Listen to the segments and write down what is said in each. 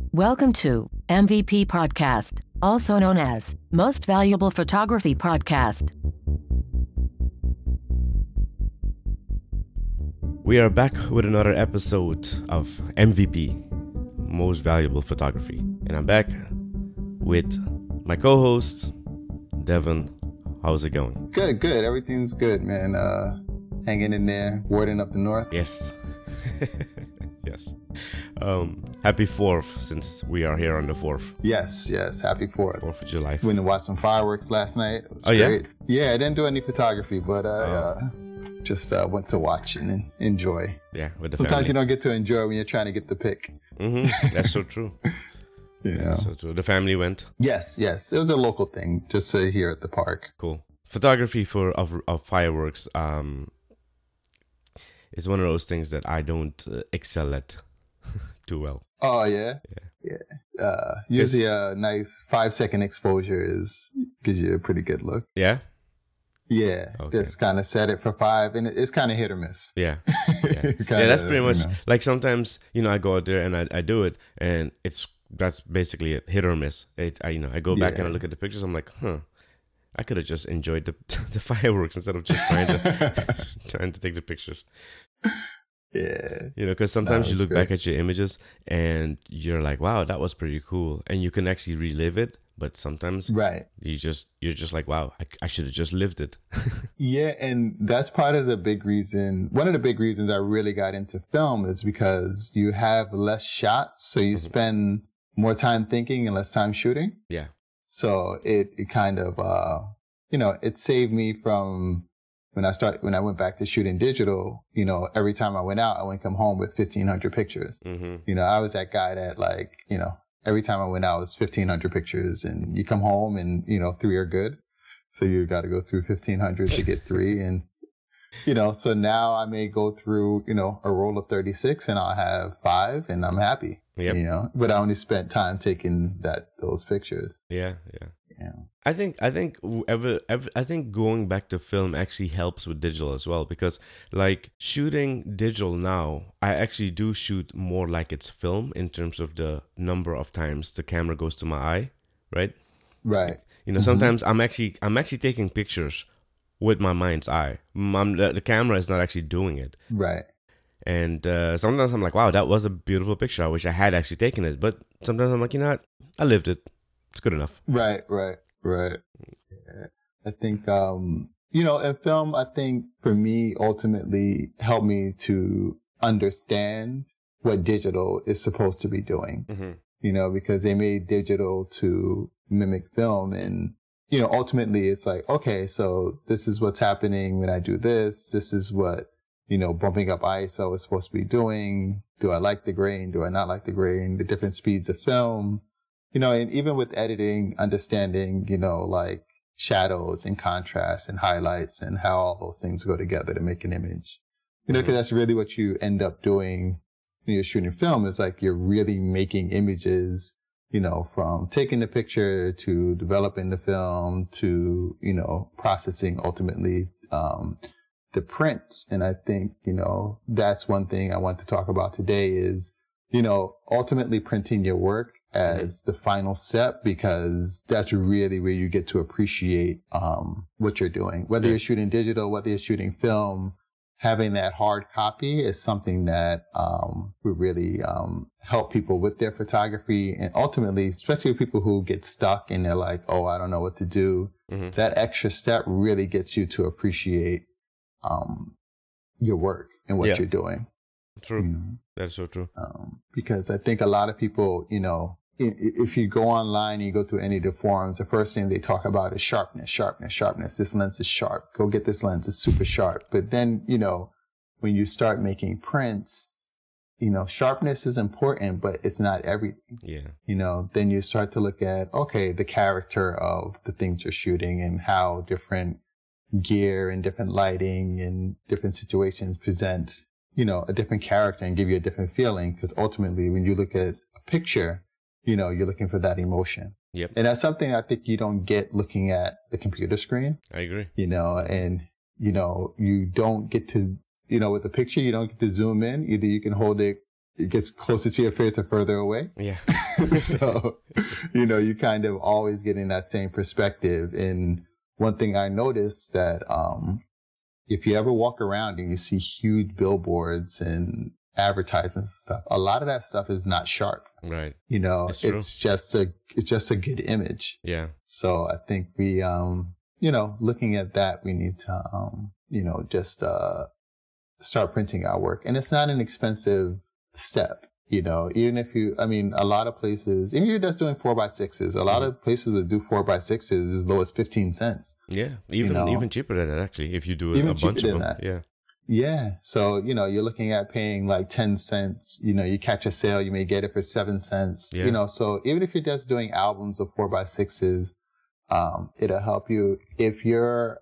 Welcome to MVP Podcast, also known as Most Valuable Photography Podcast. We are back with another episode of MVP, Most Valuable Photography. And I'm back with my co-host, Devin. How's it going? Good. Everything's good, man. Hanging in there, warding up the north. Yes. Yes. Happy 4th, since we are here on the 4th. Yes. Happy 4th. 4th of July. Went and watched some fireworks last night. It was great. Yeah, I didn't do any photography, but just went to watch and enjoy. Yeah, with the Sometimes family. you don't get to enjoy when you're trying to get the pic. Mm-hmm. That's so true. That's so true. The family went? Yes. It was a local thing, just here at the park. Cool. Photography of fireworks is one of those things that I don't excel at too well. Oh, yeah? Yeah. Usually a nice 5-second exposure gives you a pretty good look. Yeah? Yeah, Okay. Just kind of set it for 5, and it's kind of hit or miss. Yeah. Kinda, That's pretty much, you know. like sometimes, I go out there and I do it, and that's basically it, hit or miss. I go back and I look at the pictures, I'm like, I could have just enjoyed the fireworks instead of just trying to take the pictures. Yeah. Because sometimes you was look great. back at your images and you're like, wow, that was pretty cool, and you can actually relive it. But sometimes Right. you're just like, wow, I should have just lived it. Yeah, and that's part of the big reason. One of the big reasons I really got into film is because you have less shots, so you spend more time thinking and less time shooting. Yeah. So it kind of it saved me from when I went back to shooting digital. Every time I went out, I would come home with 1,500 pictures. Mm-hmm. I was that guy that every time I went out, it was 1,500 pictures, and you come home and 3 are good. So you got to go through 1,500 to get 3. And, so now I may go through, a roll of 36 and I'll have 5 and I'm happy, but I only spent time taking those pictures. Yeah. Yeah. I think going back to film actually helps with digital as well, because like shooting digital now, I actually do shoot more like it's film in terms of the number of times the camera goes to my eye, right? Right. Sometimes I'm actually taking pictures with my mind's eye. The camera is not actually doing it. Right. And sometimes I'm like, wow, that was a beautiful picture. I wish I had actually taken it. But sometimes I'm like, I lived it. It's good enough. Right. Yeah. I think, in film, I think for me, ultimately helped me to understand what digital is supposed to be doing, because they made digital to mimic film. And, ultimately it's like, okay, so this is what's happening when I do this. This is what, bumping up ISO is supposed to be doing. Do I like the grain? Do I not like the grain? The different speeds of film. And even with editing, understanding, like shadows and contrast and highlights and how all those things go together to make an image. Because that's really what you end up doing when you're shooting film, is like you're really making images, from taking the picture to developing the film to, processing ultimately the prints. And I think, that's one thing I want to talk about today is, ultimately printing your work as the final step, because that's really where you get to appreciate what you're doing. Whether you're shooting digital, whether you're shooting film, having that hard copy is something that would really help people with their photography. And ultimately, especially people who get stuck and they're like, oh, I don't know what to do. That extra step really gets you to appreciate your work and what you're doing. True. That's so true. Because I think a lot of people, if you go online and you go through any of the forums, the first thing they talk about is sharpness. This lens is sharp. Go get this lens. It's super sharp. But then, when you start making prints, sharpness is important, but it's not everything. Yeah. Then you start to look at, okay, the character of the things you're shooting and how different gear and different lighting and different situations present, a different character and give you a different feeling. Because ultimately, when you look at a picture, you're looking for that emotion. Yep. And that's something I think you don't get looking at the computer screen. I agree. And, you don't get to, with the picture, you don't get to zoom in. Either you can hold it it gets closer to your face or further away. Yeah. So, you know, you kind of always getting that same perspective. And one thing I noticed that, if you ever walk around and you see huge billboards and advertisements and stuff, a lot of that stuff is not sharp. Right. You know, it's just a good image. Yeah. So I think we, you know, looking at that, we need to, you know, just, start printing our work. And it's not an expensive step, you know, even if you, I mean, a lot of places, even if you're just doing 4x6s, a lot of places would do 4x6s as low as 15 cents. Yeah. Even cheaper than that, actually, if you do a bunch of them. That. Yeah. Yeah. So, you know, you're looking at paying like 10 cents, you know, you catch a sale, you may get it for 7 cents, you know, so even if you're just doing albums of 4x6s, it'll help you. If you're,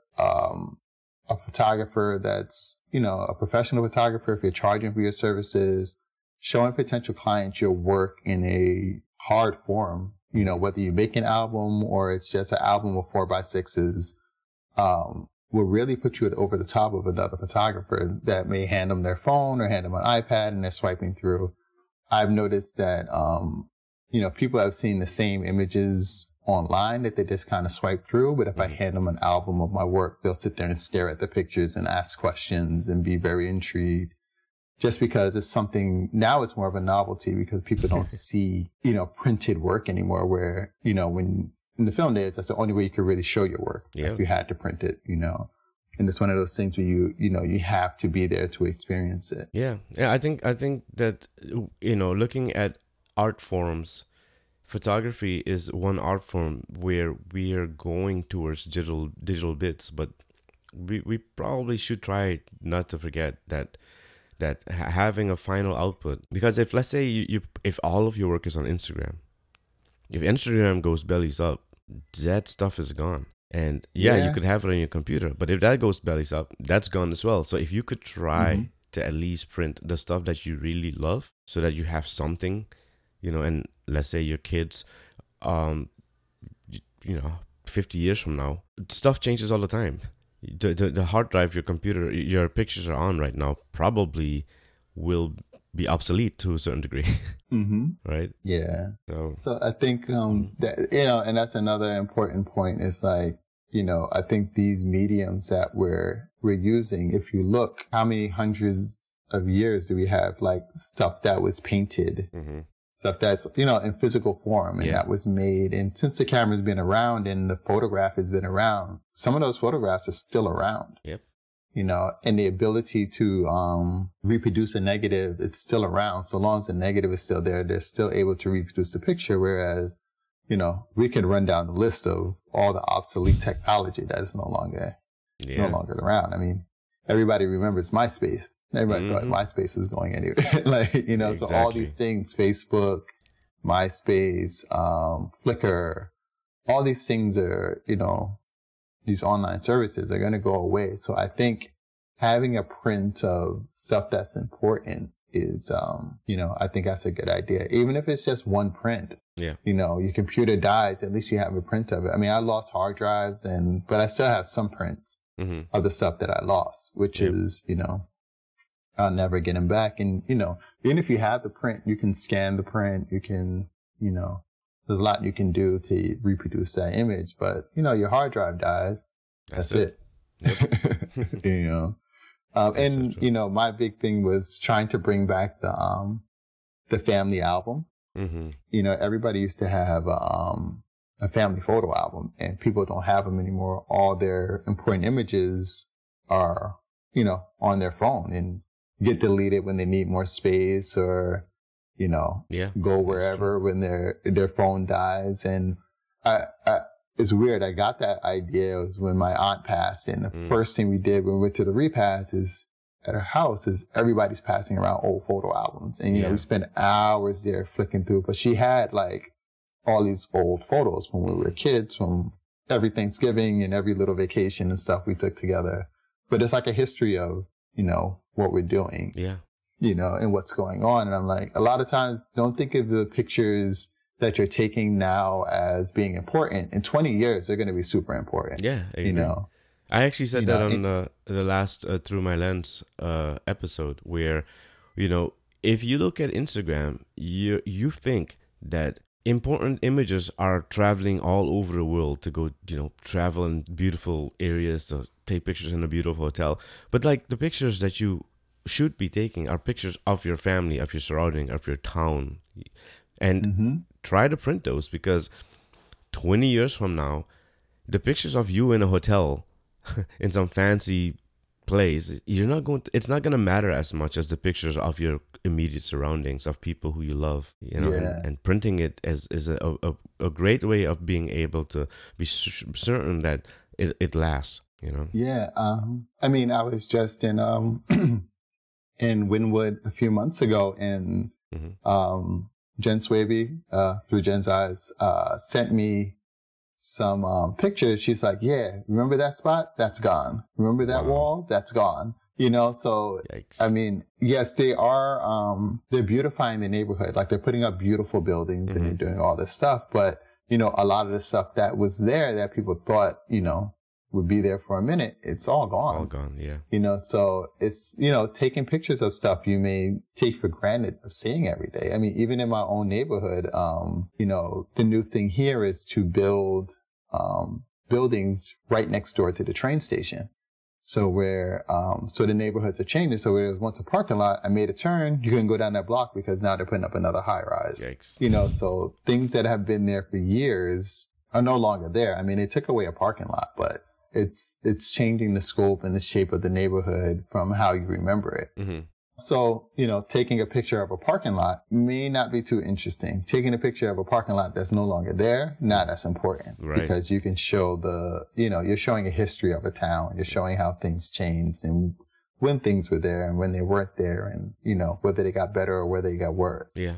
a photographer that's, you know, a professional photographer, if you're charging for your services, showing potential clients your work in a hard form, you know, whether you make an album or it's just an album of 4x6s, will really put you over the top of another photographer that may hand them their phone or hand them an iPad and they're swiping through. I've noticed that, you know, people have seen the same images online that they just kind of swipe through. But if I hand them an album of my work, they'll sit there and stare at the pictures and ask questions and be very intrigued. Just because it's something, now it's more of a novelty because people don't see, you know, printed work anymore where, you know, when in the film days, that's the only way you could really show your work. Yeah. If you had to print it, you know. And it's one of those things where you know, you have to be there to experience it. Yeah. Yeah. I think that, you know, looking at art forms, photography is one art form where we are going towards digital bits, but we probably should try not to forget that having a final output. Because if, let's say if all of your work is on Instagram, if Instagram goes bellies up, that stuff is gone. And you could have it on your computer, but if that goes bellies up, that's gone as well. So if you could try to at least print the stuff that you really love so that you have something, you know, and let's say your kids, you know, 50 years from now, stuff changes all the time. The hard drive, your computer, your pictures are on right now probably will be obsolete to a certain degree. Right? Yeah. So I think, that, you know, and that's another important point is like, you know, I think these mediums that we're using, if you look, how many hundreds of years do we have like stuff that was painted, stuff that's, you know, in physical form and that was made. And since the camera's been around and the photograph has been around, some of those photographs are still around. Yep. You know, and the ability to reproduce a negative is still around. So long as the negative is still there, they're still able to reproduce the picture. Whereas, you know, we can run down the list of all the obsolete technology that is no longer around. I mean, everybody remembers MySpace. Everybody thought MySpace was going anywhere. Like, you know, so all these things, Facebook, MySpace, Flickr, all these things are, you know, these online services are going to go away. So I think having a print of stuff that's important is, you know, I think that's a good idea. Even if it's just one print, you know, your computer dies, at least you have a print of it. I mean, I lost hard drives but I still have some prints of the stuff that I lost, which is, you know, I'll never get them back. And, you know, even if you have the print, you can scan the print, you can, you know, there's a lot you can do to reproduce that image, but you know, your hard drive dies. That's it. Yep. You know, and so you know, my big thing was trying to bring back the family album. You know, everybody used to have a family photo album, and people don't have them anymore. All their important images are, you know, on their phone and get deleted when they need more space or, you know, go wherever when their phone dies. And it's weird. I got that idea was when my aunt passed, and the first thing we did when we went to the repast is at her house is everybody's passing around old photo albums. And, you know, we spent hours there flicking through, but she had like all these old photos from when we were kids, from every Thanksgiving and every little vacation and stuff we took together. But it's like a history of, you know, what we're doing. You know, and what's going on. And I'm like, a lot of times don't think of the pictures that you're taking now as being important. In 20 years, they're going to be super important. Yeah. You know, I actually said that on the last Through My Lens episode where, you know, if you look at Instagram, you think that important images are traveling all over the world to go, travel in beautiful areas to take pictures in a beautiful hotel. But like the pictures that you should be taking are pictures of your family, of your surrounding, of your town. And try to print those, because 20 years from now, the pictures of you in a hotel in some fancy place, it's not going to matter as much as the pictures of your immediate surroundings, of people who you love, and printing it is a great way of being able to be certain that it lasts, Yeah. I mean, I was just in in Wynwood a few months ago, and Jen Swaby, through Jen's Eyes, sent me some pictures. She's like, yeah, remember that spot? That's gone. Remember that wall? That's gone. So, yikes. I mean, yes, they are, they're beautifying the neighborhood. Like, they're putting up beautiful buildings and they're doing all this stuff. But, a lot of the stuff that was there that people thought, would be there for a minute, it's all gone. All gone, yeah. So it's, taking pictures of stuff you may take for granted of seeing every day. I mean, even in my own neighborhood, the new thing here is to build buildings right next door to the train station. So so the neighborhoods are changing. So where there was once a parking lot, I made a turn. You couldn't go down that block because now they're putting up another high rise. Yikes. So things that have been there for years are no longer there. I mean, they took away a parking lot, but it's changing the scope and the shape of the neighborhood from how you remember it. So, taking a picture of a parking lot may not be too interesting. Taking a picture of a parking lot that's no longer there, not as important. Right. Because you can show you're showing a history of a town. You're showing how things changed and when things were there and when they weren't there, and, whether they got better or whether they got worse. Yeah.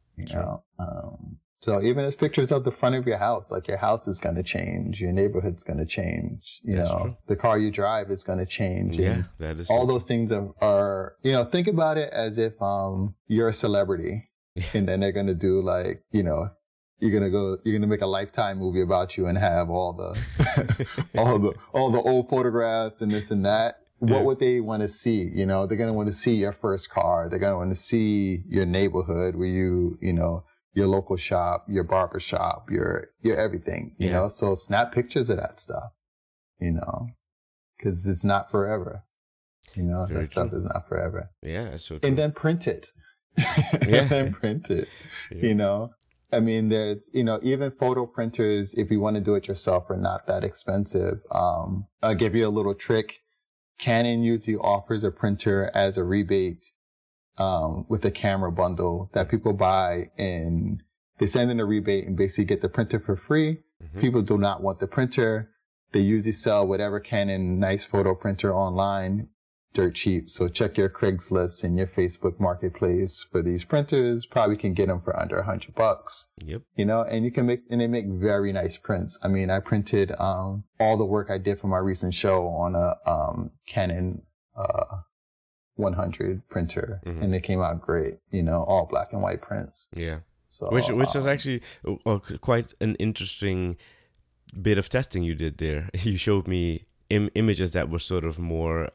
So even as pictures of the front of your house, like your house is going to change, your neighborhood's going to change, the car you drive is going to change. Yeah, that is all those things are, think about it as if you're a celebrity, and then they're going to do like, you're going to make a Lifetime movie about you and have all the all the old photographs and this and that. What would they want to see? They're going to want to see your first car. They're going to want to see your neighborhood where your local shop, your barber shop, your everything, so snap pictures of that stuff, cause it's not forever, that stuff is not forever. Yeah. That's so true. And then print it. And then print it, I mean, there's, even photo printers, if you want to do it yourself, are not that expensive. I'll give you a little trick. Canon usually offers a printer as a rebate with a camera bundle that people buy, and they send in a rebate and basically get the printer for free. People do not want the printer. They usually sell whatever Canon nice photo printer online dirt cheap. So check your Craigslist and your Facebook marketplace for these printers. Probably can get them for under $100. Yep. And you can they make very nice prints. I mean, I printed all the work I did for my recent show on a Canon 100 printer, and they came out great, all black and white prints. Yeah. So which is actually quite an interesting bit of testing you did there. You showed me images that were sort of more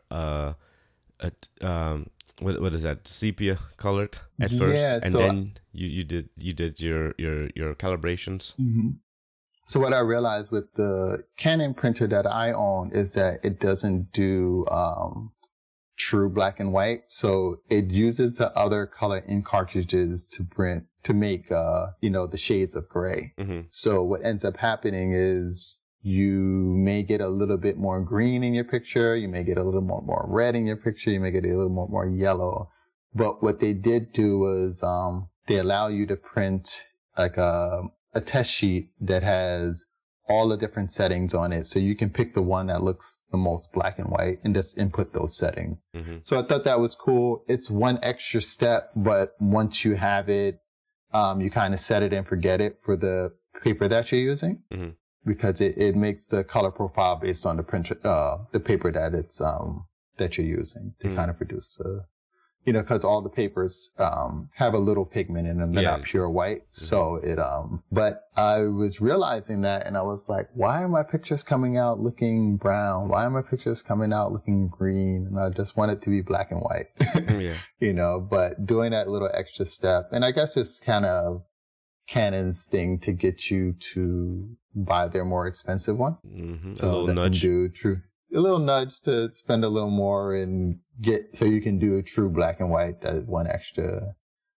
what is that, sepia colored at first, and then you did your calibrations. So what I realized with the Canon printer that I own is that it doesn't do true black and white. So it uses the other color ink cartridges to make the shades of gray. So what ends up happening is you may get a little bit more green in your picture, you may get a little more red in your picture, you may get a little more yellow. But what they did do was they allow you to print like a test sheet that has all the different settings on it. So you can pick the one that looks the most black and white and just input those settings. So I thought that was cool. It's one extra step, but once you have it, you kind of set it and forget it for the paper that you're using, because it makes the color profile based on the printer, the paper that it's, that you're using to kind of produce because all the papers have a little pigment in them. They're not pure white. So but I was realizing that, and I was like, why are my pictures coming out looking brown? Why are my pictures coming out looking green? And I just want it to be black and white. But doing that little extra step, and I guess it's kind of Canon's thing to get you to buy their more expensive one. So a little nudge. A little nudge to spend a little more and so you can do a true black and white, that one extra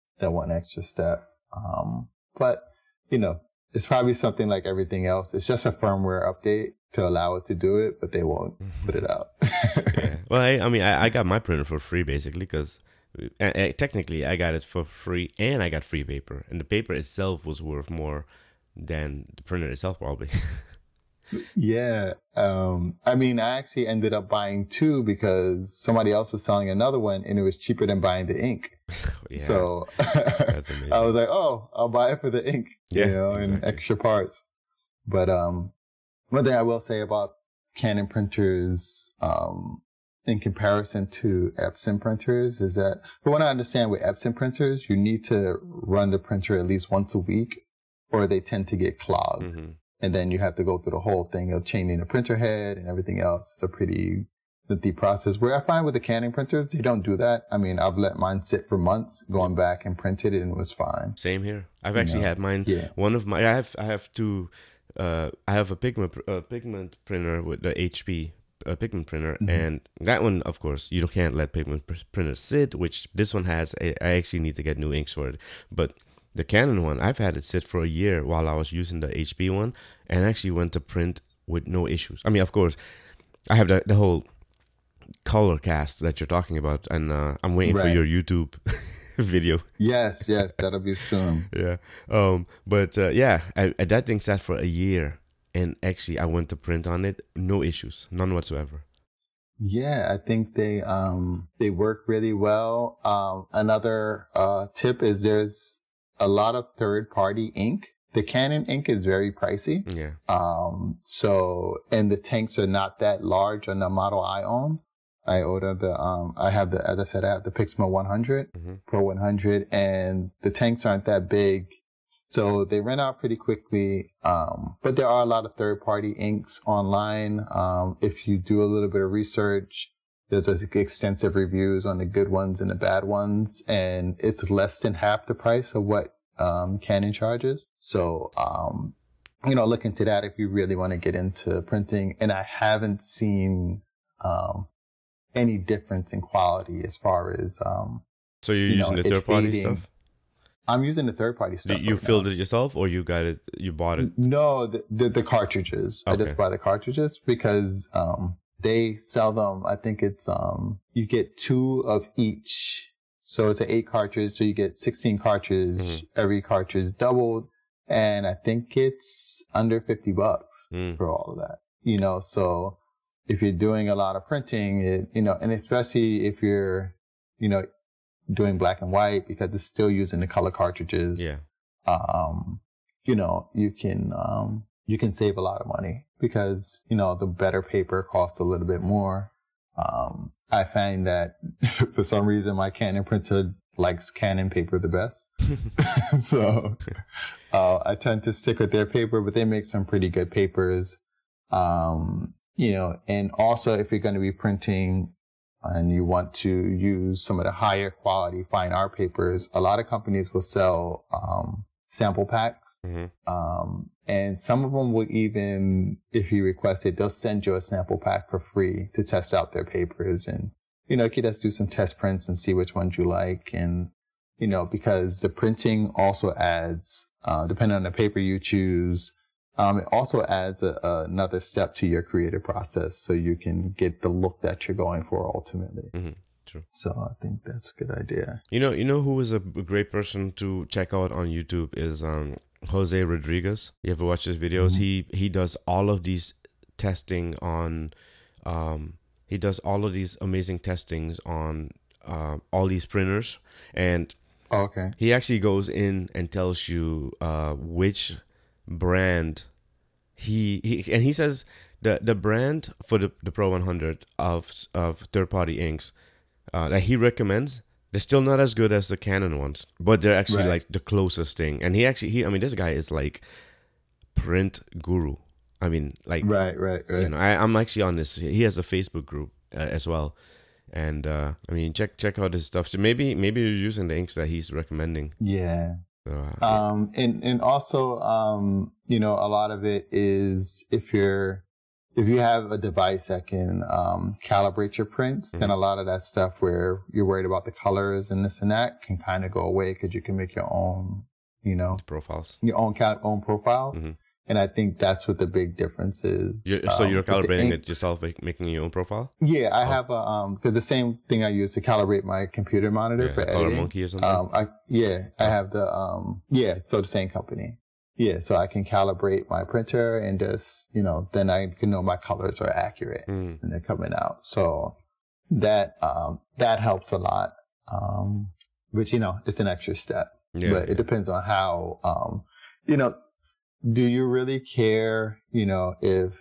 step. But it's probably something like everything else. It's just a firmware update to allow it to do it, but they won't put it out. Well, I got my printer for free basically because technically I got it for free and I got free paper, and the paper itself was worth more than the printer itself probably. Yeah. I actually ended up buying two because somebody else was selling another one and it was cheaper than buying the ink. So that's amazing. I was like, oh, I'll buy it for the ink, and extra parts. But one thing I will say about Canon printers in comparison to Epson printers is that, from what I understand with Epson printers, you need to run the printer at least once a week or they tend to get clogged. And then you have to go through the whole thing of changing the printer head and everything else. It's a pretty lengthy process. Where I find with the Canon printers, they don't do that. I've let mine sit for months, going back and printed it, and it was fine. Same here. I've actually had mine. Yeah. One of my, I have two. I have a pigment printer with the HP pigment printer, and that one, of course, you can't let pigment printers sit. Which this one has. I actually need to get new inks for it, but the Canon one, I've had it sit for a year while I was using the HP one, and actually went to print with no issues. Of course, I have the whole color cast that you're talking about, and I'm waiting for your YouTube video. Yes, that'll be soon. Yeah. But that thing sat for a year, and actually I went to print on it, no issues, none whatsoever. Yeah, I think they work really well. Another tip is there's a lot of third-party ink. The Canon ink is very pricey. Yeah. And the tanks are not that large on the model I own. I ordered as I said, I have the Pixma 100, Pro 100, and the tanks aren't that big. So they run out pretty quickly. But there are a lot of third-party inks online. If you do a little bit of research, there's extensive reviews on the good ones and the bad ones, and it's less than half the price of what Canon charges. So, look into that if you really want to get into printing. And I haven't seen any difference in quality as far as So you're using the third-party stuff? I'm using the third-party stuff. You filled it yourself, or you got it? You bought it? No, the cartridges. Okay. I just buy the cartridges because they sell them. I think it's you get 2 of each, so it's an 8 cartridge. So you get 16 cartridges. Every cartridge doubled, and I think it's under $50 for all of that. So if you're doing a lot of printing, and especially if you're, doing black and white, because it's still using the color cartridges. Yeah. You can save a lot of money because, the better paper costs a little bit more. I find that for some reason my Canon printer likes Canon paper the best. So, I tend to stick with their paper, but they make some pretty good papers. And also if you're going to be printing and you want to use some of the higher quality fine art papers, a lot of companies will sell, sample packs. And some of them will even, if you request it, they'll send you a sample pack for free to test out their papers. And, you can just do some test prints and see which ones you like. And, because the printing also adds, depending on the paper you choose, it also adds another step to your creative process so you can get the look that you're going for ultimately. True. So I think that's a good idea. You know who is a great person to check out on YouTube is Jose Rodriguez. You ever watch his videos? He does all of these testing on he does all of these amazing testings on all these printers, and he actually goes in and tells you which brand he says the brand for the Pro 100 of third party inks that he recommends, They're still not as good as the Canon ones, but they're actually Right. like the closest thing. And I mean, this guy is like print guru. I mean, like, Right. you know, I'm actually on this. He has a Facebook group as well. And I mean, check out his stuff. So maybe you're using the inks that he's recommending. Yeah. So, And also, you know, a lot of it is if you have a device that can calibrate your prints, then a lot of that stuff where you're worried about the colors and this and that can kind of go away because you can make your own, you know, profiles. your own own profiles. Mhm. And I think that's what the big difference is. So you're with the calibrating it inks. yourself, making your own profile? Yeah, I have a because the same thing I use to calibrate my computer monitor Yeah, for Color editing. Monkey or something? I have the so the same company. Yeah, so I can calibrate my printer and just, you know, then I can know my colors are accurate and they're coming out. So that helps a lot. Which, you know, it's an extra step. Yeah. But it depends on how you know, do you really care, you know, if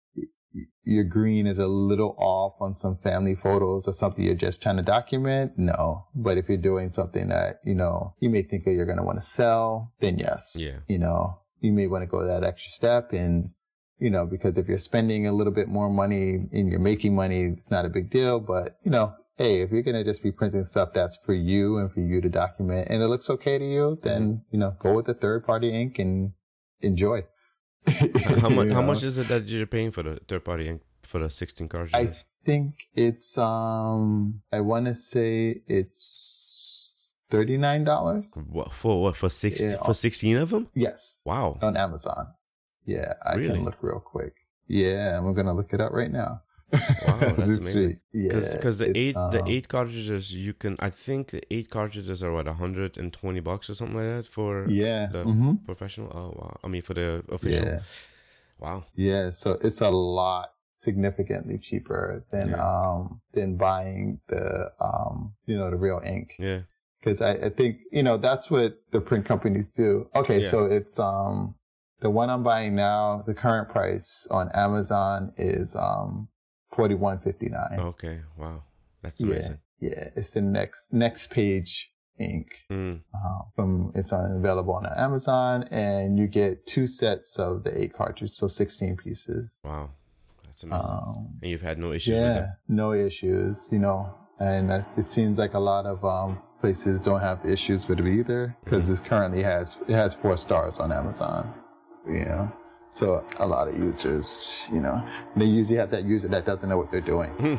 your green is a little off on some family photos or something you're just trying to document? No. But if you're doing something that, you know, you may think that you're going to want to sell, then yes. Yeah. You know, you may want to go that extra step and, you know, because if you're spending a little bit more money and you're making money, it's not a big deal. But, you know, hey, if you're going to just be printing stuff that's for you and for you to document and it looks okay to you, then, you know, go with the third party ink and enjoy. How much? You How know? much is it that you're paying for the third party ink for the 16 I cartridges? think it's I want to say it's $39. What for 60 Yeah. for 16 of them? Yes, Wow. on Amazon. Yeah, I Really? can look real quick. Yeah, I'm gonna look it up right now. Wow, that's This is amazing. sweet. Yeah, Because the it's, eight cartridges I think the 8 cartridges are what, $120 or something like that for yeah, the professional. Oh wow! I mean for the official. yeah, Wow. yeah. So it's a lot significantly cheaper than buying the you know, the real ink. Yeah. Because I think, you know, that's what the print companies do. Okay, Yeah. so it's the one I'm buying now, the current price on Amazon is $41.59. Okay. Wow. That's Yeah, amazing. yeah. It's the next page ink. Mm. It's available on Amazon, and you get 2 sets of the 8 cartridges, so 16 pieces. Wow. That's amazing. And you've had no issues with Yeah, that? no issues, you know, and it seems like a lot of places don't have issues with it either because it currently has 4 stars on Amazon, you know. So a lot of users, you know, they usually have that user that doesn't know what they're doing.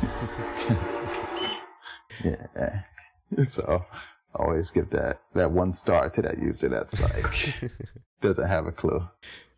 Yeah. So I always give that 1 star to that user that's like doesn't have a clue.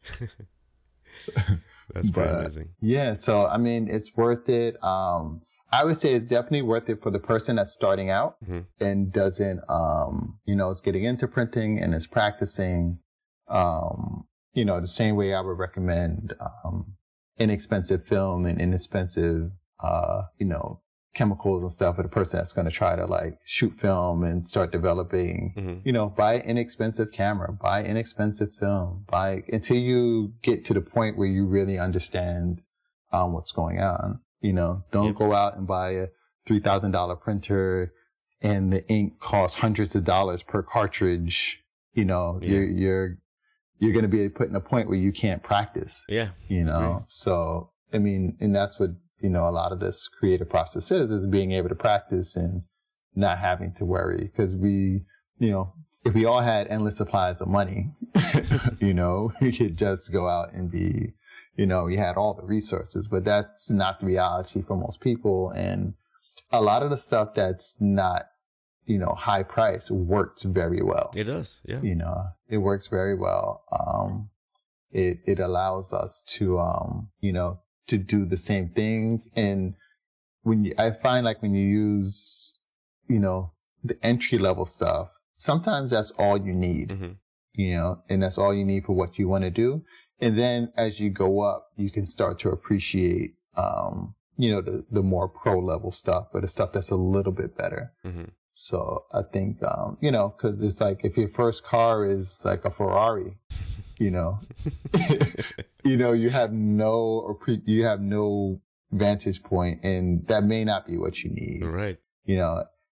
That's pretty But amazing. yeah, so I mean, it's worth it. I would say it's definitely worth it for the person that's starting out and doesn't, you know, is getting into printing and is practicing, you know, the same way I would recommend inexpensive film and inexpensive, you know, chemicals and stuff for the person that's going to try to like shoot film and start developing, you know, buy an inexpensive camera, buy inexpensive film, until you get to the point where you really understand what's going on. You know, don't go out and buy a $3,000 printer and the ink costs hundreds of dollars per cartridge. You know, you're going to be put in a point where you can't practice. Yeah. You know, so I mean, and that's what, you know, a lot of this creative process is being able to practice and not having to worry. Because we, you know, if we all had endless supplies of money, you know, we could just go out and be, you know, we had all the resources, but that's not the reality for most people. And a lot of the stuff that's not, you know, high price works very well. It does. Yeah. You know, it works very well. It allows us to, you know, to do the same things. And I find like when you use, you know, the entry level stuff, sometimes that's all you need, you know, and that's all you need for what you want to do. And then as you go up, you can start to appreciate, you know, the more pro level stuff, or the stuff that's a little bit better. So I think, you know, cause it's like if your first car is like a Ferrari, you know, you know, you have no vantage point, and that may not be what you need. Right. You know,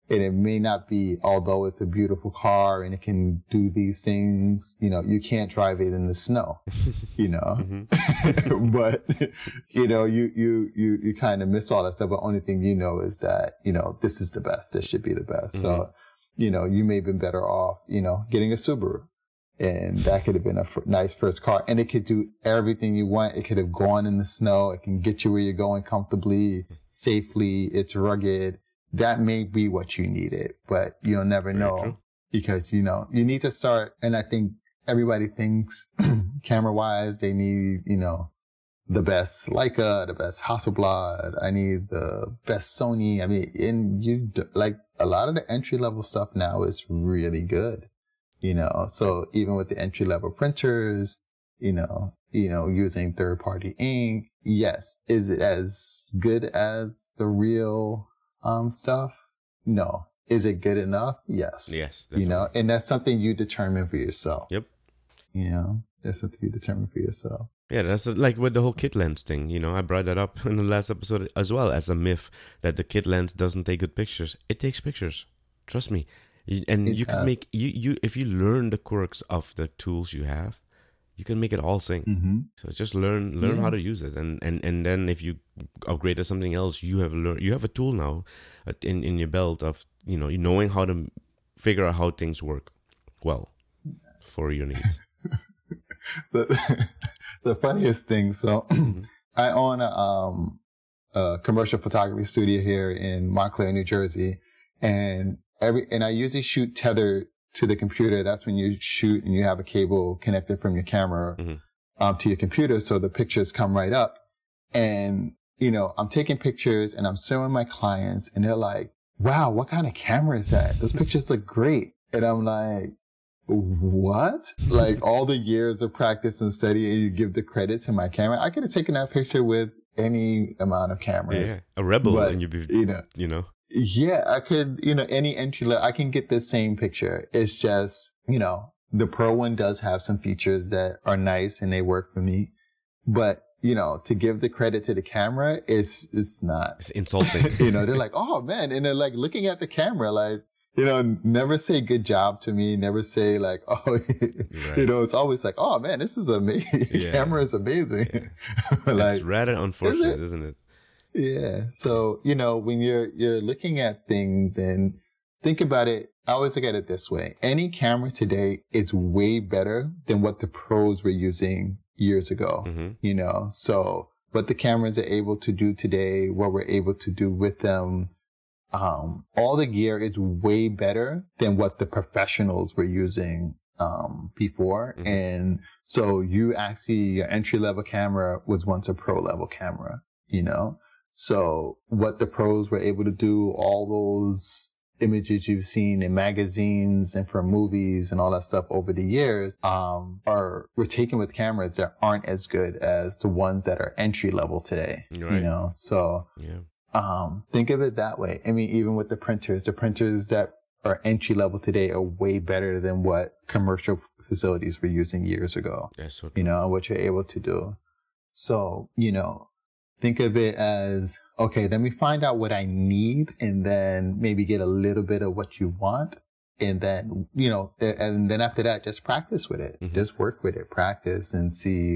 And it may not be, although it's a beautiful car and it can do these things, you know, you can't drive it in the snow, you know, but, you know, you kind of missed all that stuff. But the only thing you know is that, you know, this is the best. This should be the best. So, you know, you may have been better off, you know, getting a Subaru. And that could have been a nice first car. And it could do everything you want. It could have gone in the snow. It can get you where you're going comfortably, safely. It's rugged. That may be what you needed, but you'll never know because, you know, you need to start. And I think everybody thinks camera wise, they need, you know, the best Leica, the best Hasselblad. I need the best Sony. I mean, like a lot of the entry level stuff now is really good. You know, so even with the entry level printers, you know, using third party ink, yes. Is it as good as the real, stuff? No. Is it good enough? Yes. Yes. Definitely. You know, and that's something you determine for yourself. Yep. You know, that's something you determine for yourself. Yeah, that's like with the whole kit lens thing. You know, I brought that up in the last episode as well as a myth that the kit lens doesn't take good pictures. It takes pictures. Trust me. And you can make you if you learn the quirks of the tools you have, you can make it all sing. Mm-hmm. So just learn how to use it, and then if you upgrade to something else, you have a tool now in your belt of knowing how to figure out how things work well for your needs. The funniest thing, so I own a commercial photography studio here in Montclair, New Jersey, and I usually shoot tethered to the computer. That's when you shoot and you have a cable connected from your camera to your computer, so the pictures come right up. And I'm taking pictures and I'm showing my clients, and they're like, "Wow, what kind of camera is that? Those pictures look great." And I'm like, "What?" Like all the years of practice and study, and you give the credit to my camera. I could have taken that picture with any amount of cameras. Yeah, a Rebel, but, and you'd be, Yeah, I could, any entry level, I can get the same picture. It's just, the Pro one does have some features that are nice and they work for me. But, to give the credit to the camera, it's not. It's insulting. They're like, "Oh man." And they're like looking at the camera, like, never say good job to me. Never say like, "Oh," right. It's always like, "Oh man, this is amazing." Yeah. Camera is amazing. Yeah. Like, it's rather unfortunate, isn't it? Yeah. So, when you're looking at things and think about it, I always look at it this way. Any camera today is way better than what the pros were using years ago, So what the cameras are able to do today, what we're able to do with them, all the gear is way better than what the professionals were using, before. And so your entry level camera was once a pro level camera, So what the pros were able to do, all those images you've seen in magazines and from movies and all that stuff over the years, were taken with cameras that aren't as good as the ones that are entry level today, right. So, think of it that way. I mean, even with the printers that are entry level today are way better than what commercial facilities were using years ago, so what you're able to do. So, think of it as, okay, let me find out what I need and then maybe get a little bit of what you want. And then, and then after that, just practice with it. Just work with it, practice and see,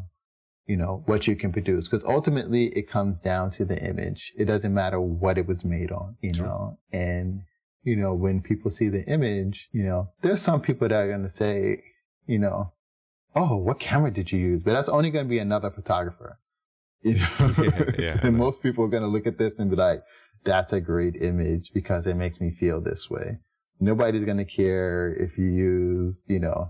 what you can produce. Because ultimately it comes down to the image. It doesn't matter what it was made on, and, when people see the image, there's some people that are going to say, "Oh, what camera did you use?" But that's only going to be another photographer. And most people are going to look at this and be like, "That's a great image because it makes me feel this way." Nobody's going to care if you use,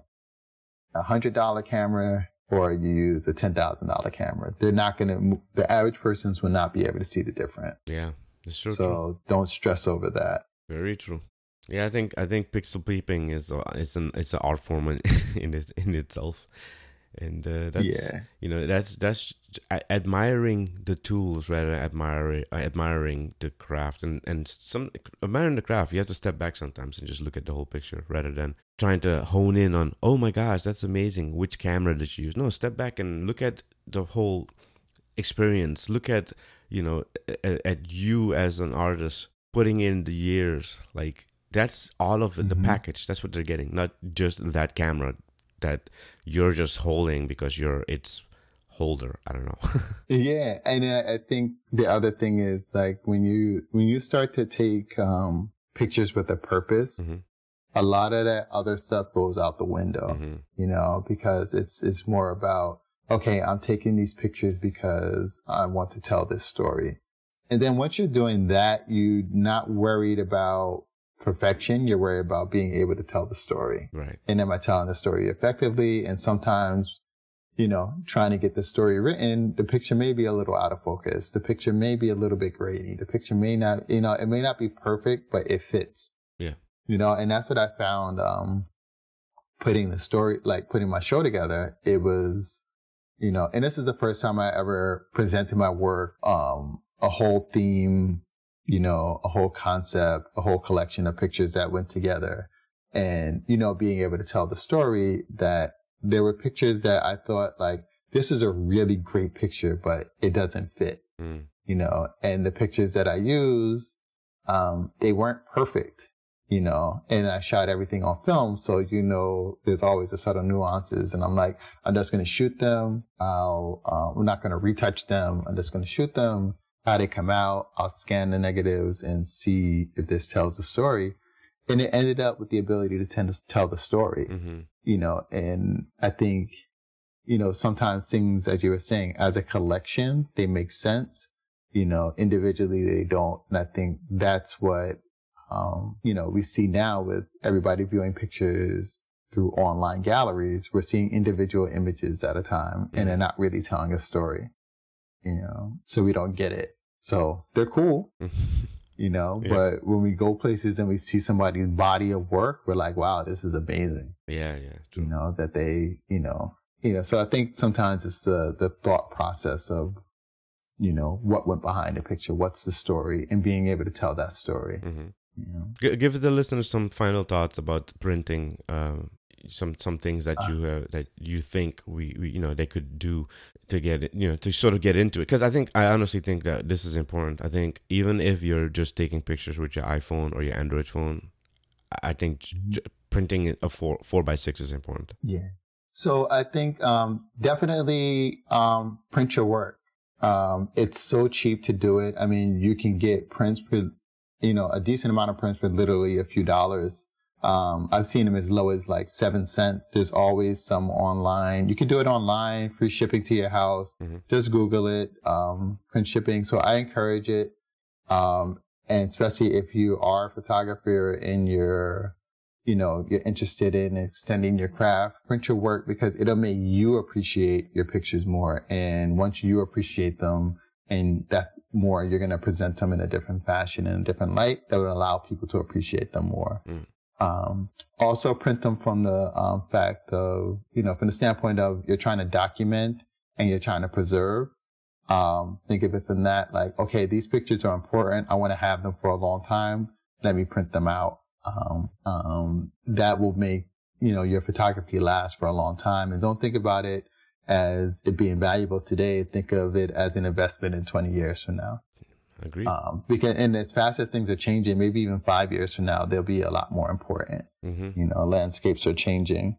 $100 camera or you use a $10,000 camera. They're not going to, the average persons will not be able to see the difference. Yeah, that's true. So don't stress over that. Very true. Yeah, I think pixel peeping is an art form in itself. And that's admiring the tools rather than admiring the craft, and admiring the craft. You have to step back sometimes and just look at the whole picture rather than trying to hone in on, "Oh my gosh, that's amazing. Which camera did you use?" No, step back and look at the whole experience. Look at at you as an artist putting in the years, like that's all of it, the package. That's what they're getting, not just that camera that you're just holding because you're its holder. I don't know. Yeah, and I think the other thing is like when you start to take pictures with a purpose, a lot of that other stuff goes out the window, you know, because it's more about, okay, I'm taking these pictures because I want to tell this story. And then once you're doing that, you're not worried about perfection. You're worried about being able to tell the story. Right. And am I telling the story effectively? And sometimes, you know, trying to get the story written, the picture may be a little out of focus. The picture may be a little bit grainy. The picture may not, you know, it may not be perfect, but it fits. Yeah. You know, and that's what I found, putting my show together. It was, you know, and this is the first time I ever presented my work, a whole theme, you know, a whole concept, a whole collection of pictures that went together. And, you know, being able to tell the story that there were pictures that I thought like, this is a really great picture, but it doesn't fit, you know, and the pictures that I use, they weren't perfect, you know, and I shot everything on film. So, you know, there's always a set of nuances and I'm like, I'm just going to shoot them. I'm not going to retouch them. I'm just going to shoot them. How they come out, I'll scan the negatives and see if this tells the story. And it ended up with the ability to tell the story, you know, and I think, you know, sometimes things, as you were saying, as a collection, they make sense, you know, individually they don't. And I think that's what, you know, we see now with everybody viewing pictures through online galleries. We're seeing individual images at a time and they're not really telling a story. You know, so we don't get it. So they're cool, you know, but when we go places and we see somebody's body of work, we're like, wow, this is amazing. Yeah. True. You know, that they, you know, so I think sometimes it's the thought process of, you know, what went behind the picture, what's the story, and being able to tell that story. You know? Give the listeners some final thoughts about printing, some things that you think we you know they could do to get it, you know, to sort of get into it, because I honestly think that this is important. I think even if you're just taking pictures with your iPhone or your Android phone, I think printing a 4x6 is important. Yeah. So I think definitely print your work. It's so cheap to do it. I mean, you can get prints for, you know, a decent amount of prints for literally a few dollars. I've seen them as low as like 7 cents. There's always some online. You can do it online, free shipping to your house. Just Google it, print shipping. So I encourage it. And especially if you are a photographer and you're interested in extending your craft, print your work because it'll make you appreciate your pictures more. And once you appreciate them, and that's more, you're going to present them in a different fashion, in a different light that would allow people to appreciate them more. Also print them from the fact of, you know, from the standpoint of you're trying to document and you're trying to preserve. Think of it from that, like, okay, these pictures are important. I want to have them for a long time. Let me print them out. That will make, you know, your photography last for a long time. And don't think about it as it being valuable today. Think of it as an investment in 20 years from now. Agreed. Because, and as fast as things are changing, maybe even 5 years from now, they'll be a lot more important. You know, landscapes are changing.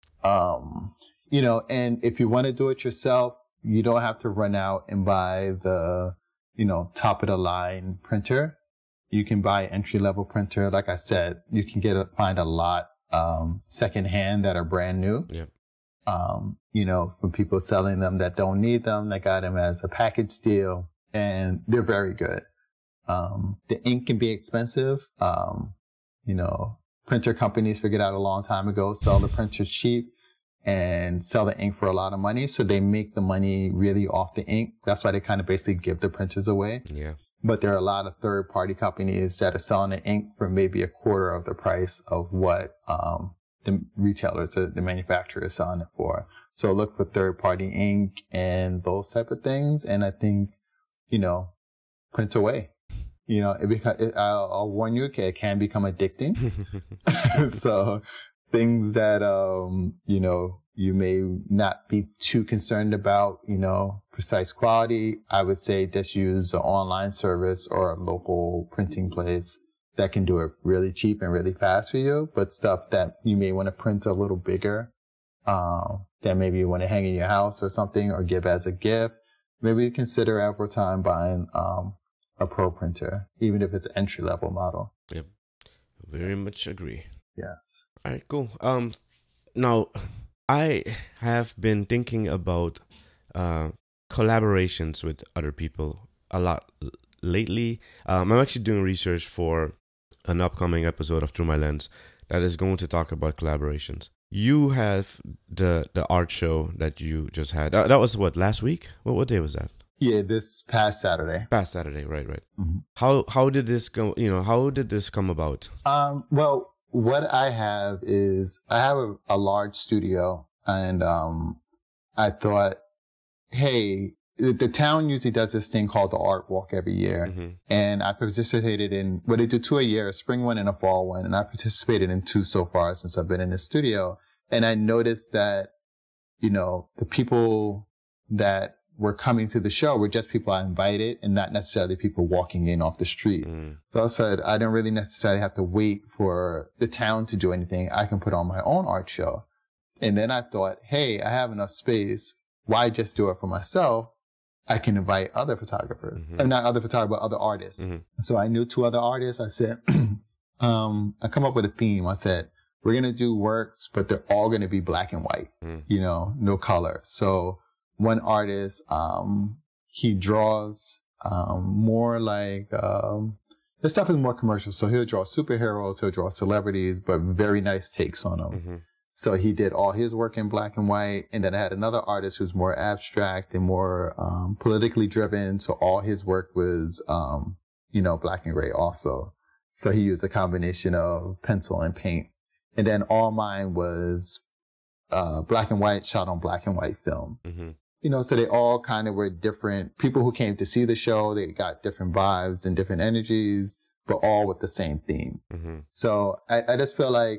You know, and if you want to do it yourself, you don't have to run out and buy the, you know, top of the line printer. You can buy an entry level printer. Like I said, you can find a lot, secondhand that are brand new. Yep. You know, from people selling them that don't need them, that got them as a package deal. And they're very good. The ink can be expensive. You know, printer companies figured out a long time ago, sell the printers cheap and sell the ink for a lot of money. So they make the money really off the ink. That's why they kind of basically give the printers away. Yeah. But there are a lot of third party companies that are selling the ink for maybe a quarter of the price of what, the retailers, the manufacturer is selling it for. So look for third party ink and those type of things. And I think, you know, print away. You know, I'll warn you, it can become addicting. So things that, you may not be too concerned about, precise quality, I would say just use an online service or a local printing place that can do it really cheap and really fast for you. But stuff that you may want to print a little bigger, that maybe you want to hang in your house or something or give as a gift, maybe consider over time buying a pro printer, even if it's an entry-level model. Yep. Very much agree. Yes. All right, cool. Now, I have been thinking about collaborations with other people a lot lately. I'm actually doing research for an upcoming episode of Through My Lens that is going to talk about collaborations. You have the art show that you just had. That was what, last week? What day was that? Yeah, this past Saturday. Past Saturday, right. Mm-hmm. How did this go? How did this come about? Well, what I have is I have a large studio, and I thought, hey, the town usually does this thing called the Art Walk every year, Mm-hmm. and I participated in, well, they do 2 a year, a spring one and a fall one, and I participated in 2 so far since I've been in the studio, and I noticed that, the people that were coming to the show were just people I invited and not necessarily people walking in off the street. Mm. So I said, I don't really necessarily have to wait for the town to do anything. I can put on my own art show. And then I thought, hey, I have enough space. Why just do it for myself? I can invite other photographers. Mm-hmm. Not other photographers, but other artists. Mm-hmm. So I knew 2 other artists. I said, I come up with a theme. I said, we're going to do works, but they're all going to be black and white, no color. So one artist, he draws more like, this stuff is more commercial. So he'll draw superheroes, he'll draw celebrities, but very nice takes on them. Mm-hmm. So he did all his work in black and white. And then I had another artist who's more abstract and more politically driven. So all his work was, black and gray also. So he used a combination of pencil and paint. And then all mine was black and white, shot on black and white film. Mm-hmm. So they all kind of were different. People who came to see the show, they got different vibes and different energies, but all with the same theme. Mm-hmm. So I just feel like,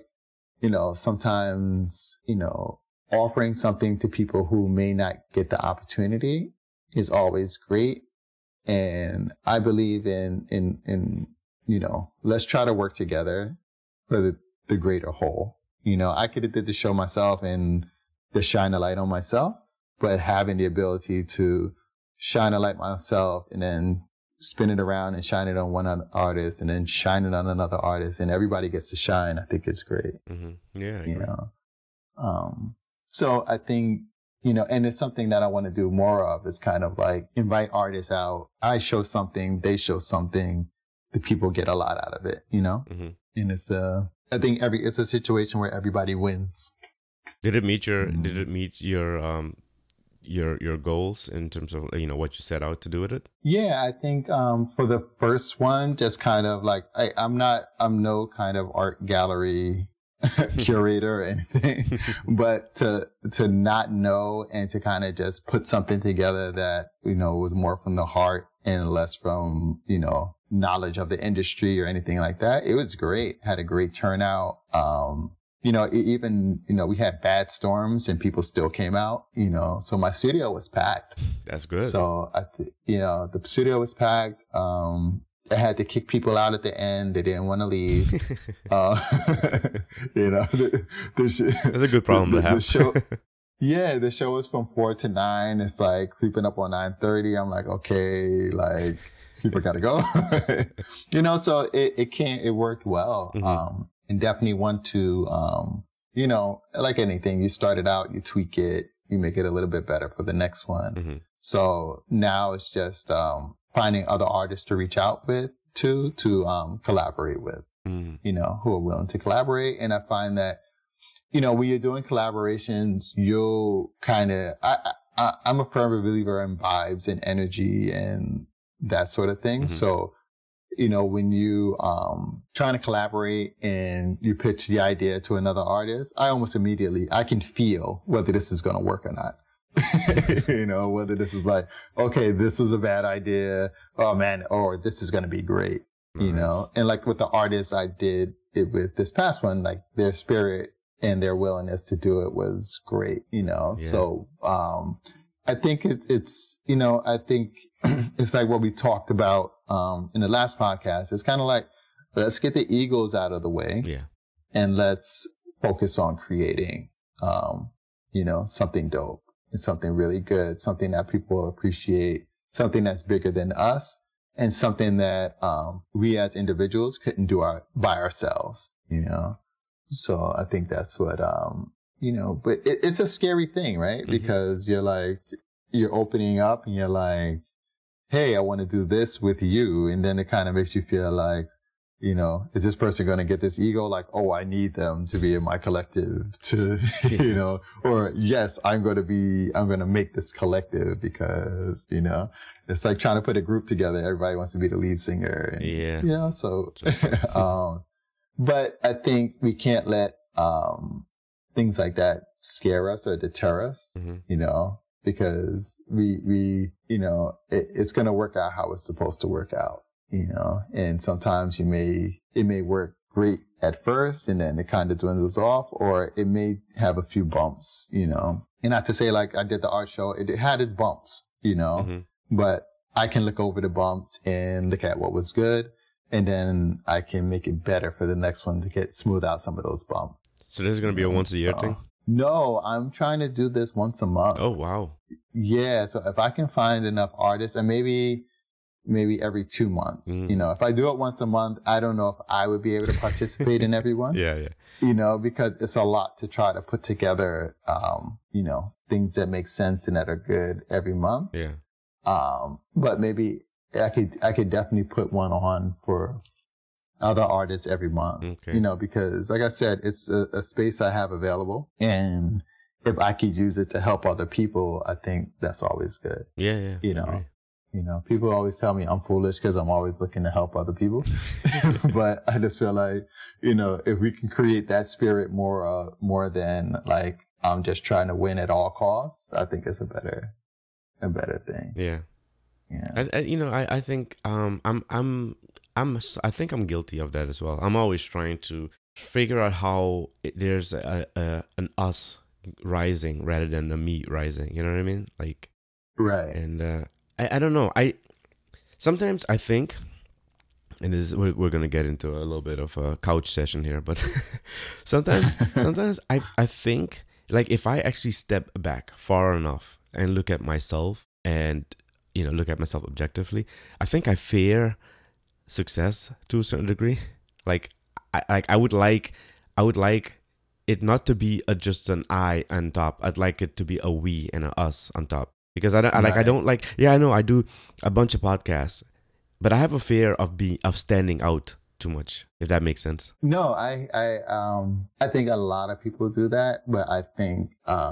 sometimes, offering something to people who may not get the opportunity is always great. And I believe in let's try to work together for the greater whole. I could have did the show myself and just shine a light on myself, but having the ability to shine a light myself and then spin it around and shine it on one artist and then shine it on another artist and everybody gets to shine, I think it's great. Mm-hmm. Yeah. So I think, and it's something that I want to do more of is kind of like invite artists out. I show something, they show something, the people get a lot out of it, Mm-hmm. And it's I think it's a situation where everybody wins. Did it meet your goals in terms of what you set out to do with it? Yeah, I think for the first one, just kind of like I'm no kind of art gallery curator or anything, but to not know and to kind of just put something together that was more from the heart and less from knowledge of the industry or anything like that. It was great. Had a great turnout. Even we had bad storms and people still came out, so my studio was packed. That's good. So, the studio was packed. I had to kick people out at the end. They didn't want to leave. That's a good problem to have. The show was from 4 to 9. It's like creeping up on 9:30. I'm like, okay, like people gotta go. So it worked well. Mm-hmm. And definitely want to, like anything, you start it out, you tweak it, you make it a little bit better for the next one. Mm-hmm. So now it's just finding other artists to reach out with to collaborate with, who are willing to collaborate. And I find that, when you're doing collaborations, you'll kind of, I'm a firm believer in vibes and energy and that sort of thing. Mm-hmm. So, when you trying to collaborate and you pitch the idea to another artist, I almost immediately, I can feel whether this is going to work or not. Whether this is like, okay, this is a bad idea, oh man, or this is going to be great, nice. And like with the artists I did it with this past one, like their spirit and their willingness to do it was great, you know? Yeah. So, I think it's, you know, I think it's like what we talked about, in the last podcast. It's kind of like, let's get the egos out of the way. Yeah. And let's focus on creating, you know, something dope and something really good, something that people appreciate, something that's bigger than us, and something that, we as individuals couldn't do by ourselves, you know? So I think that's what, you know, but it's a scary thing, right? Mm-hmm. Because you're opening up and you're like, hey, I want to do this with you. And then it kind of makes you feel like, you know, is this person going to get this ego? Like, oh, I need them to be in my collective to, you know, or yes, I'm going to make this collective because, you know, it's like trying to put a group together. Everybody wants to be the lead singer. And, yeah. You know, so, but I think we can't let, things like that scare us or deter us, mm-hmm. you know, because we, you know, it's going to work out how it's supposed to work out. You know, and sometimes it may work great at first and then it kind of dwindles off, or it may have a few bumps, you know, and not to say like I did the art show, it had its bumps, you know, mm-hmm. but I can look over the bumps and look at what was good. And then I can make it better for the next one to get smooth out some of those bumps. So this is going to be a once a year thing? No, I'm trying to do this once a month. Oh, wow. Yeah. So if I can find enough artists, and maybe every 2 months, mm-hmm. you know, if I do it once a month, I don't know if I would be able to participate in every one. Yeah. You know, because it's a lot to try to put together, you know, things that make sense and that are good every month. Yeah. But maybe I could definitely put one on for other artists every month, okay. You know, because like I said, it's a space I have available, and if I could use it to help other people, I think that's always good. Yeah. You know. Right. You know, people always tell me I'm foolish because I'm always looking to help other people. But I just feel like, you know, if we can create that spirit more than like, I'm just trying to win at all costs, I think it's a better thing. Yeah. Yeah. And you know, I think, I think I'm guilty of that as well. I'm always trying to figure out how there's an us rising rather than a me rising. You know what I mean? Like, right. And, I don't know. Sometimes I think, and we're gonna get into a little bit of a couch session here, but sometimes I think like if I actually step back far enough and look at myself and, you know, look at myself objectively, I think I fear success to a certain degree. Like I would like it not to be just an I on top. I'd like it to be a we and an us on top. Because I know I do a bunch of podcasts, but I have a fear of standing out too much, if that makes sense. No, I think a lot of people do that, but I think,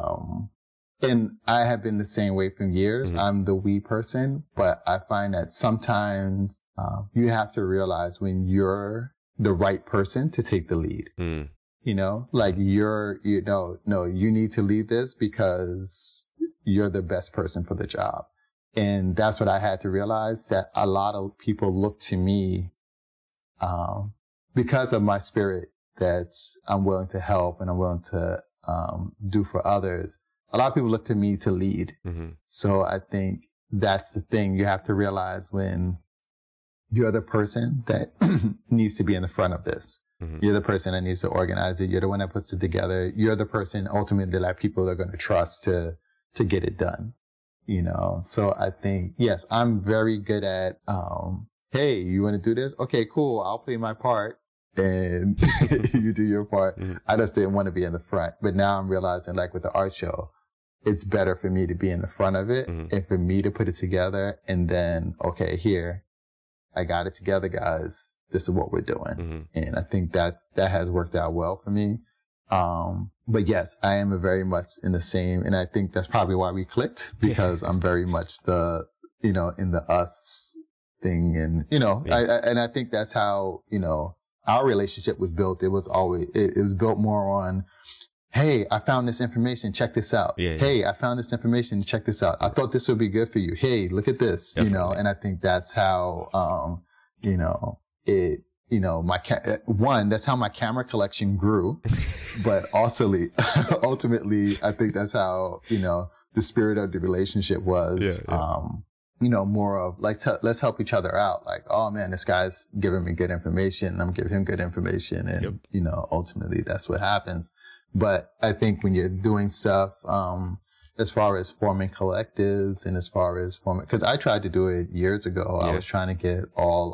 and I have been the same way for years. Mm-hmm. I'm the we person, but I find that sometimes, you have to realize when you're the right person to take the lead. Mm. You know, like you need to lead this because you're the best person for the job. And that's what I had to realize, that a lot of people look to me, because of my spirit that I'm willing to help and I'm willing to, do for others. A lot of people look to me to lead. Mm-hmm. So I think that's the thing. You have to realize when you're the person that needs to be in the front of this. Mm-hmm. You're the person that needs to organize it. You're the one that puts it together. You're the person ultimately that people are going to trust to get it done, you know? So I think, yes, I'm very good at, hey, you want to do this? Okay, cool. I'll play my part and you do your part. Mm-hmm. I just didn't want to be in the front. But now I'm realizing, like with the art show, it's better for me to be in the front of it, mm-hmm. and for me to put it together and then, okay, here, I got it together, guys. This is what we're doing. Mm-hmm. And I think that has worked out well for me. But yes, I am very much in the same, and I think that's probably why we clicked, because I'm very much the, you know, in the us thing. And, you know, I think that's how, you know, our relationship was built. It was always, it was built more on, hey, I found this information. Check this out. Yeah. Hey, I found this information. Check this out. I thought this would be good for you. Hey, look at this, Definitely. You know, and I think that's how, you know, you know, that's how my camera collection grew. But also, ultimately, I think that's how, you know, the spirit of the relationship was, you know, more of like, let's help each other out. Like, oh man, this guy's giving me good information. I'm giving him good information. And, you know, ultimately that's what happens. But I think when you're doing stuff, as far as forming collectives and as far as cause I tried to do it years ago. I was trying to get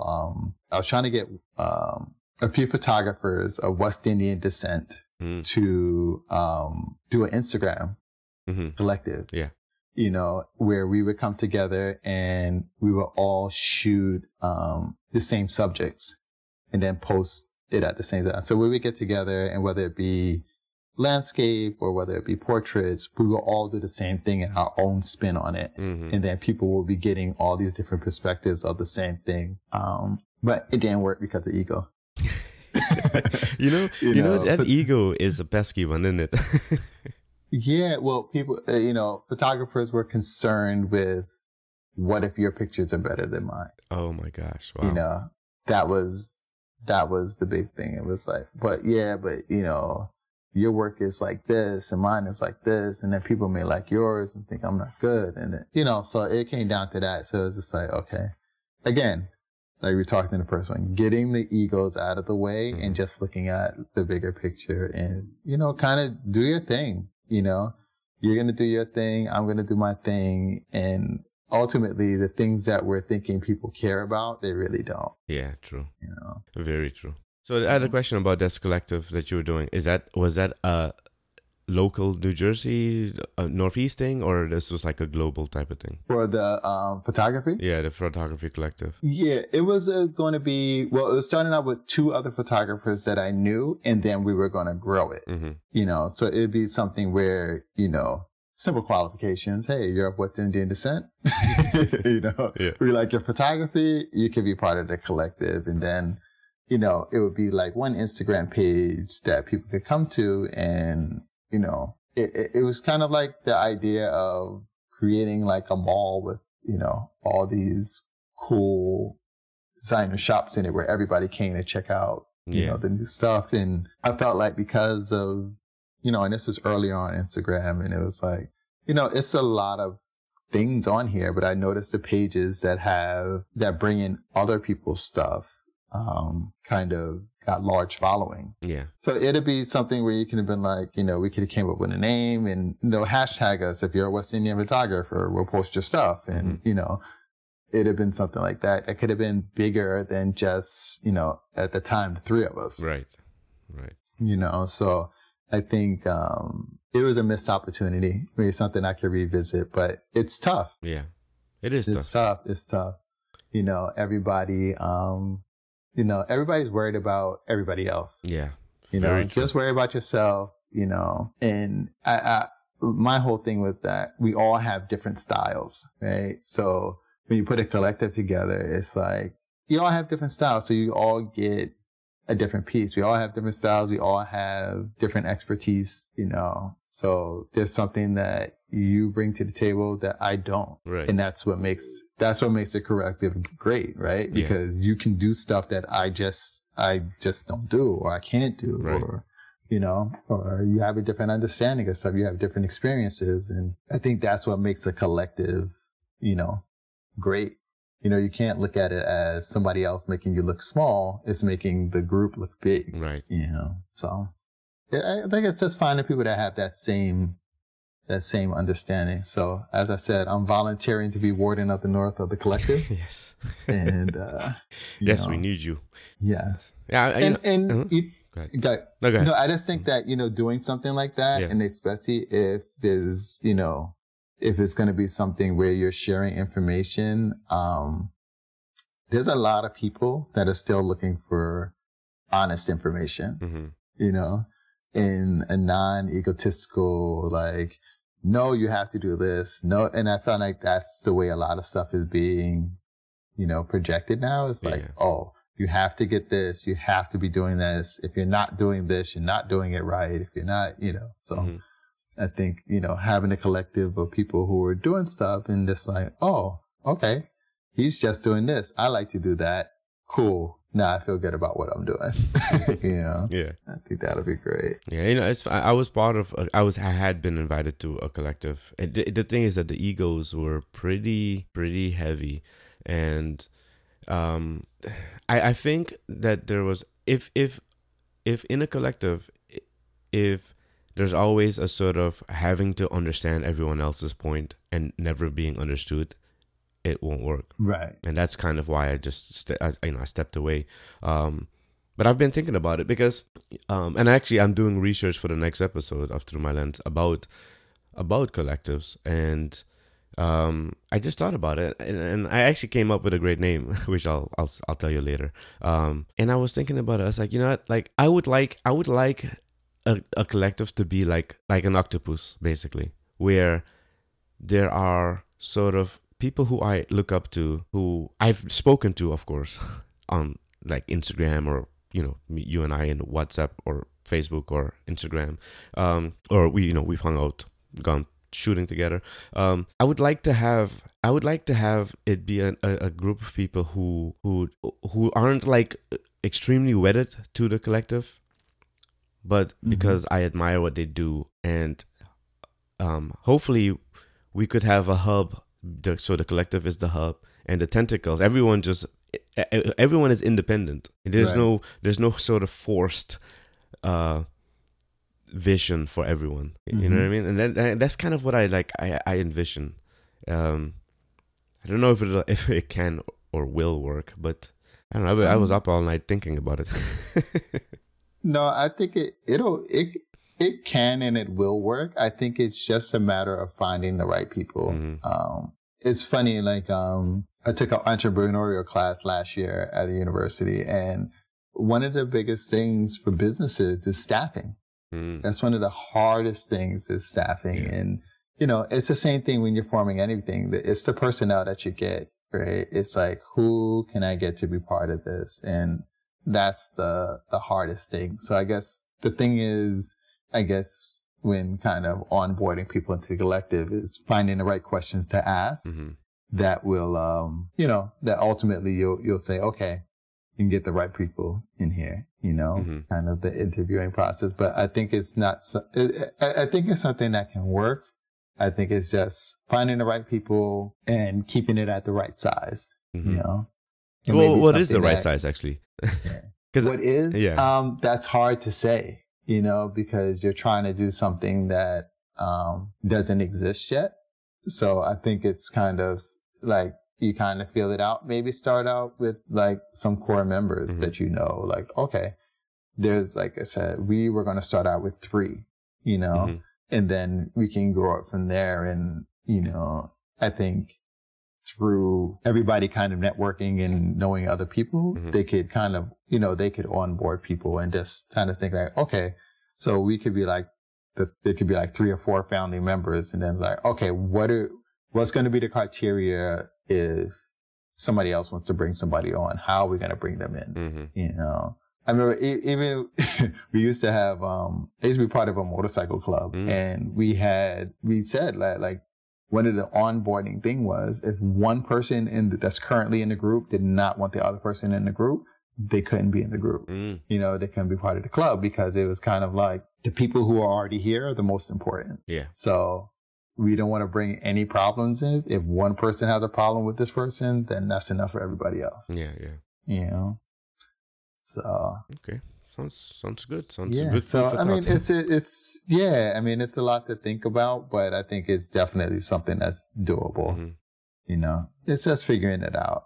a few photographers of West Indian descent to, do an Instagram collective. Yeah. You know, where we would come together and we would all shoot the same subjects and then post it at the same time. So we would get together, and whether it be landscape or whether it be portraits, we will all do the same thing and our own spin on it. And then people will be getting all these different perspectives of the same thing. But it didn't work because of ego. you know that ego is a pesky one, isn't it? Yeah, well, people, you know, photographers were concerned with what if your pictures are better than mine? Oh my gosh. Wow. You know, that was the big thing. It was like, but you know, your work is like this and mine is like this. And then people may like yours and think I'm not good. And then, you know, so it came down to that. So it's just like, okay, again, like we talked in the first one, getting the egos out of the way and just looking at the bigger picture and, you know, kind of do your thing. You know, you're going to do your thing. I'm going to do my thing. And ultimately the things that we're thinking people care about, they really don't. Yeah, true. You know, very true. So I had a question about this collective that you were doing. Was that a local New Jersey, Northeast thing, or this was like a global type of thing? For the photography? Yeah, the photography collective. Yeah, it was going to be, well, it was starting out with 2 other photographers that I knew, and then we were going to grow it. You know, so it'd be something where, you know, simple qualifications. Hey, you're of West Indian descent. You know, we like your photography. You could be part of the collective. And then, you know, it would be like one Instagram page that people could come to, and you know, it was kind of like the idea of creating like a mall with, you know, all these cool designer shops in it where everybody came to check out, you know, the new stuff. And I felt like because of, you know, and this was earlier on Instagram, and it was like, you know, it's a lot of things on here, but I noticed the pages that bring in other people's stuff, kind of got large following. Yeah. So it'd be something where you could have been like, you know, we could have came up with a name and, you know, hashtag us. If you're a West Indian photographer, we'll post your stuff. And, you know, it'd have been something like that. It could have been bigger than just, you know, at the time, the 3 of us. Right. You know, so I think, it was a missed opportunity. Maybe something I could revisit, but it's tough. Yeah. It is It's tough. It's tough. You know, everybody's worried about everybody else. Yeah. You know, just worry about yourself, you know. And my whole thing was that we all have different styles, right? So when you put a collective together, it's like you all have different styles. So you all get a different piece. We all have different styles. We all have different expertise, you know. So there's something that you bring to the table that I don't. Right. And that's what makes the collective great, right? Because you can do stuff that I just don't do, or I can't do, right. Or, you know, or you have a different understanding of stuff. You have different experiences. And I think that's what makes a collective, you know, great. You know, you can't look at it as somebody else making you look small. It's making the group look big. Right. You know, so I think it's just finding people that have that same understanding. So as I said, I'm volunteering to be warden of the North of the collective. Yes. And, yes, we need you. Yes. Yeah. Go ahead. No, I just think that, you know, doing something like that, and especially if there's, you know, if it's going to be something where you're sharing information, there's a lot of people that are still looking for honest information, you know, in a non-egotistical, like, no, you have to do this. No. And I felt like that's the way a lot of stuff is being, you know, projected now. It's like, oh, you have to get this. You have to be doing this. If you're not doing this, you're not doing it right. If you're not, you know, so I think, you know, having a collective of people who are doing stuff and just like, oh, okay, he's just doing this. I like to do that. Cool. now I feel good about what I'm doing. You know? Yeah. I think that'll be great. Yeah, I was part of. I had been invited to a collective. And the thing is that the egos were pretty heavy, and I think that there was if in a collective, if there's always a sort of having to understand everyone else's point and never being understood, it won't work. Right. And that's kind of why I just I stepped away. But I've been thinking about it because and actually I'm doing research for the next episode of Through My Lens about collectives, and I just thought about it, and I actually came up with a great name, which I'll tell you later. And I was thinking about it. I was like, you know what? Like I would like a collective to be like an octopus, basically, where there are sort of people who I look up to, who I've spoken to, of course, on like Instagram, or you and I in WhatsApp or Facebook or Instagram, or we've hung out, gone shooting together. I would like to have it be a group of people who aren't like extremely wedded to the collective, but because I admire what they do, and hopefully we could have a hub. So the collective is the hub, and the tentacles. Everyone is independent. There's Right. no sort of forced vision for everyone. You know what I mean? And that's kind of what I like. I envision. I don't know if it can or will work, but I don't know. I was up all night thinking about it. No, I think it can and it will work. I think it's just a matter of finding the right people. It's funny, like I took an entrepreneurial class last year at the university, and one of the biggest things for businesses is staffing. That's one of the hardest things is staffing. Yeah. And, it's the same thing when you're forming anything. It's the personnel that you get, right? It's like, who can I get to be part of this? And that's the hardest thing. So I guess the thing is, when kind of onboarding people into the collective is finding the right questions to ask that will, that ultimately you'll say, okay, you can get the right people in here, kind of the interviewing process. But I think it's not, I think it's something that can work. I think it's just finding the right people and keeping it at the right size, And Well, maybe what is the something right that- size actually? Yeah. What is? Yeah. That's hard to say, because you're trying to do something that doesn't exist yet. So I think it's kind of like you kind of feel it out. Maybe start out with like some core members that like, okay, there's, like I said, we were going to start out with 3, and then we can grow up from there. And, I think through everybody kind of networking and knowing other people, they could kind of, they could onboard people and just kind of think like, okay, so we could be like, there could be like 3 or 4 founding members. And then like, okay, what's going to be the criteria if somebody else wants to bring somebody on? How are we going to bring them in? I remember even we used to have, I used to be part of a motorcycle club, and we said like one of the onboarding thing was if one person that's currently in the group did not want the other person in the group, they couldn't be in the group. They couldn't be part of the club because it was kind of like the people who are already here are the most important. Yeah. So we don't want to bring any problems in. If one person has a problem with this person, then that's enough for everybody else. Yeah. So Okay. Sounds good. Sounds yeah. good. So food for I mean, thought. it's a lot to think about, but I think it's definitely something that's doable. It's just figuring it out.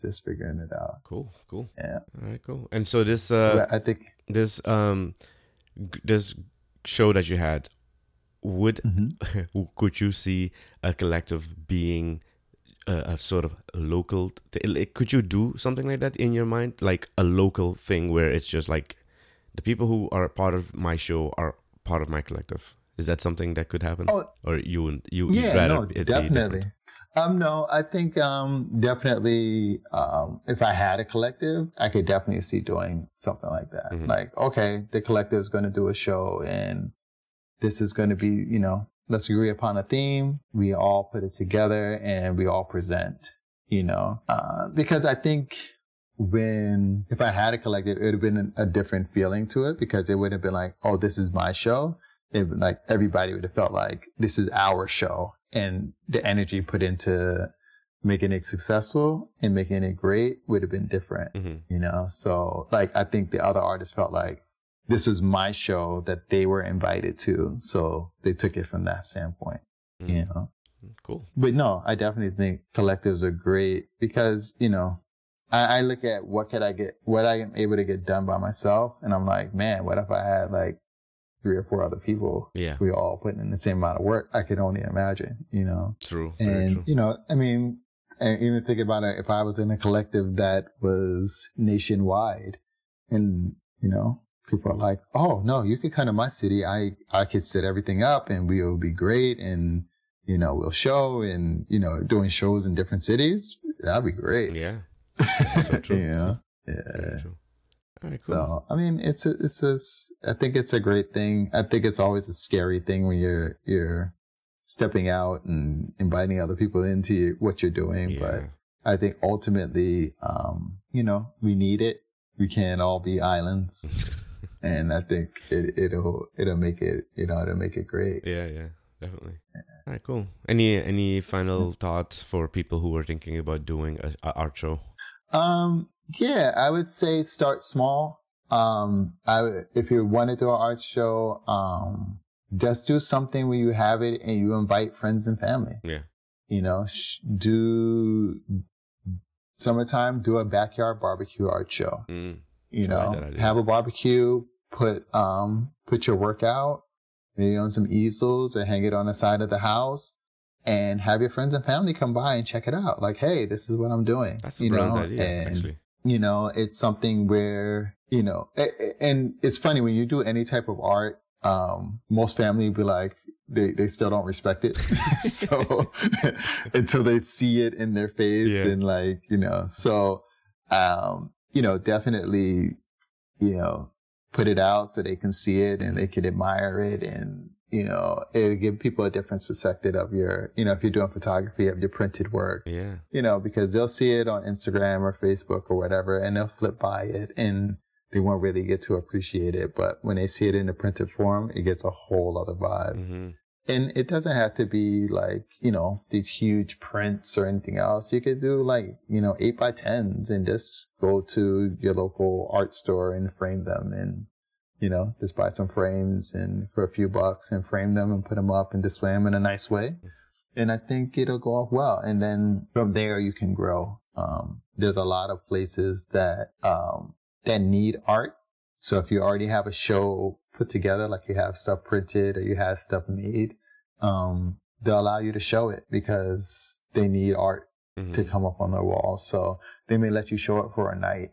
Cool. Yeah. All right, cool. And so this But I think this show that you had, could you see a collective being a sort of local? Could you do something like that in your mind, like a local thing where it's just like the people who are part of my show are part of my collective? Is that something that could happen? Oh, Or you'd yeah, rather no, it be definitely. different? No, I think definitely if I had a collective, I could definitely see doing something like that. Like, okay, the collective is going to do a show, and this is going to be, let's agree upon a theme. We all put it together and we all present, because I think if I had a collective, it would have been a different feeling to it, because it would have been like, oh, this is my show. Like everybody would have felt like this is our show, and the energy put into making it successful and making it great would have been different, you know? So like, I think the other artists felt like this was my show that they were invited to. So they took it from that standpoint, you know? Cool. But no, I definitely think collectives are great because, you know, I look at what I am able to get done by myself. And I'm like, man, what if I had like 3 or 4 other people? Yeah. We all putting in the same amount of work. I could only imagine, you know? True. And, true. you know, I mean, and even think about it, if I was in a collective that was nationwide and, you know, people are like, oh, no, you could come to my city. I could set everything up and we will be great. And, you know, we'll show and, you know, doing shows in different cities. That'd be great. Yeah. That's so true. You know? Yeah. All right, cool. So, I mean, I think it's a great thing. I think it's always a scary thing when you're stepping out and inviting other people into what you're doing. Yeah. But I think ultimately, you know, we need it. We can't all be islands. And I think it'll make it, you know, it'll make it great. Yeah, definitely. All right, cool. Any final thoughts for people who are thinking about doing a art show? Yeah, I would say start small. If you want to do an art show, just do something where you have it and you invite friends and family. Yeah. You know, summertime, do a backyard barbecue art show. You know, have a barbecue, put your work out, maybe on some easels or hang it on the side of the house, and have your friends and family come by and check it out. Like, hey, this is what I'm doing. That's a brilliant idea, and, actually. You know, it's something where, you know, and it's funny when you do any type of art, most family be like, they still don't respect it. So until they see it in their face and like, you know, so, you know, definitely, you know, put it out so they can see it and they can admire it. And, you know, it'll give people a different perspective of your, you know, if you're doing photography of your printed work, you know, because they'll see it on Instagram or Facebook or whatever, and they'll flip by it and they won't really get to appreciate it. But when they see it in the printed form, it gets a whole other vibe. And it doesn't have to be like, you know, these huge prints or anything else. You could do like, you know, 8x10s and just go to your local art store and frame them and, you know, just buy some frames and for a few bucks and frame them and put them up and display them in a nice way. And I think it'll go off well. And then from there you can grow. There's a lot of places that need art. So if you already have a show put together, like you have stuff printed or you have stuff made, they'll allow you to show it because they need art to come up on their wall. So they may let you show it for a night.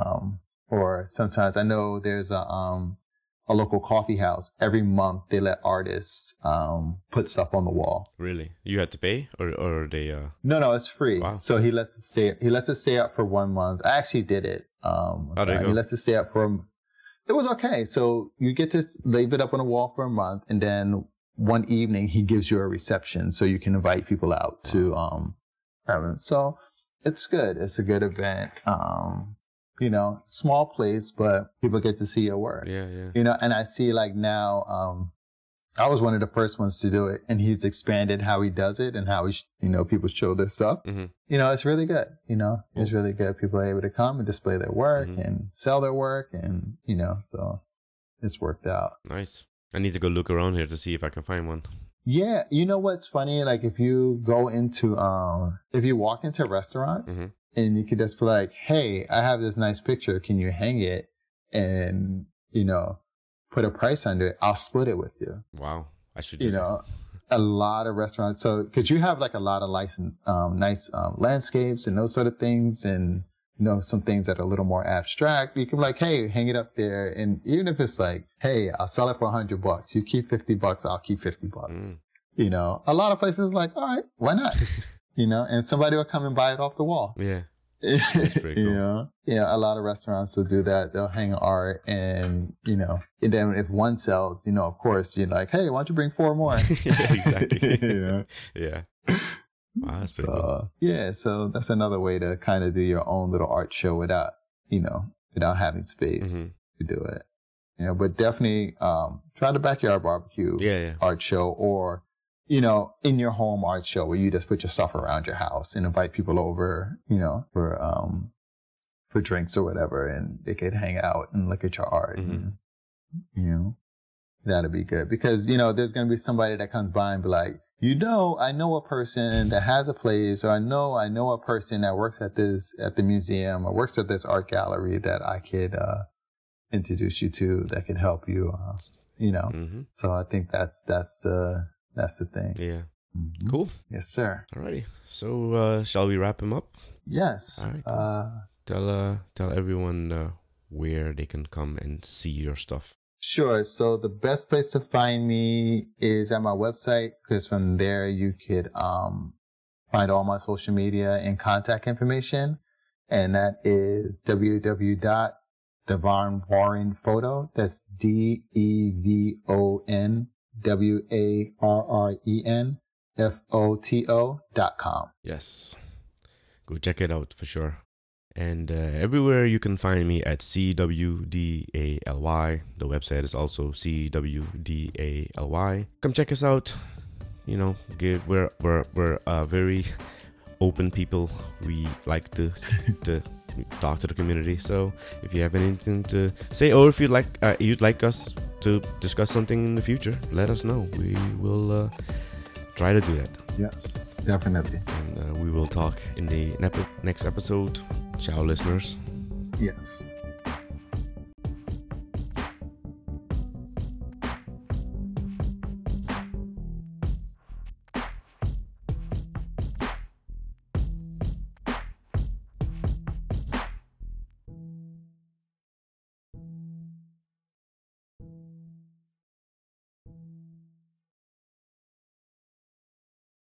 Or sometimes I know there's a local coffee house. Every month they let artists put stuff on the wall. Really? You had to pay or they No, it's free. Wow. So he lets us stay up for 1 month. I actually did it. He lets us stay up it was okay. So you get to leave it up on the wall for a month, and then one evening he gives you a reception so you can invite people out to have it. So it's good. It's a good event. You know, small place, but people get to see your work. Yeah. You know, and I see like now, I was one of the first ones to do it, and he's expanded how he does it and how you know, people show their stuff. You know, it's really good. You know, it's really good. People are able to come and display their work and sell their work, and you know, so it's worked out. Nice. I need to go look around here to see if I can find one. Yeah, you know what's funny? Like if you go into, if you walk into restaurants. And you could just be like, hey, I have this nice picture. Can you hang it and, you know, put a price under it? I'll split it with you. Wow. I should do You know, a lot of restaurants. So, because you have like a lot of nice landscapes and those sort of things. And, you know, some things that are a little more abstract. You can be like, hey, hang it up there. And even if it's like, hey, I'll sell it for $100. You keep $50. I'll keep $50. You know, a lot of places like, all right, why not? You know, and somebody will come and buy it off the wall. Yeah. That's pretty cool. You know, yeah, a lot of restaurants will do that. They'll hang art and, you know, and then if one sells, you know, of course, you're like, hey, why don't you bring 4 more? Yeah, exactly. You know? Yeah. Wow, that's pretty cool. Yeah, so that's another way to kind of do your own little art show without having space to do it. But definitely try the backyard barbecue art show, or in your home art show where you just put your stuff around your house and invite people over, for drinks or whatever, and they could hang out and look at your art. And, that'd be good, because there's gonna be somebody that comes by and be like, I know a person that has a place, or I know a person that works at the museum or works at this art gallery that I could introduce you to, that could help you. So I think that's the thing. Yeah. Cool. Yes, sir. Alrighty. So shall we wrap him up? Yes. All right, cool. Tell everyone where they can come and see your stuff. Sure. So the best place to find me is at my website, because from there you could find all my social media and contact information. And that is www.devonwarrenphoto. That's DEVONWARRENPHOTO.com. Yes. Go check it out for sure. And everywhere you can find me at CWDALY. The website is also CWDALY. Come check us out. We're very open people. We like to talk to the community. So if you have anything to say, or if you'd like us to discuss something in the future, let us know. We will try to do that. Yes, definitely. And we will talk in the next episode. Ciao, listeners. Yes.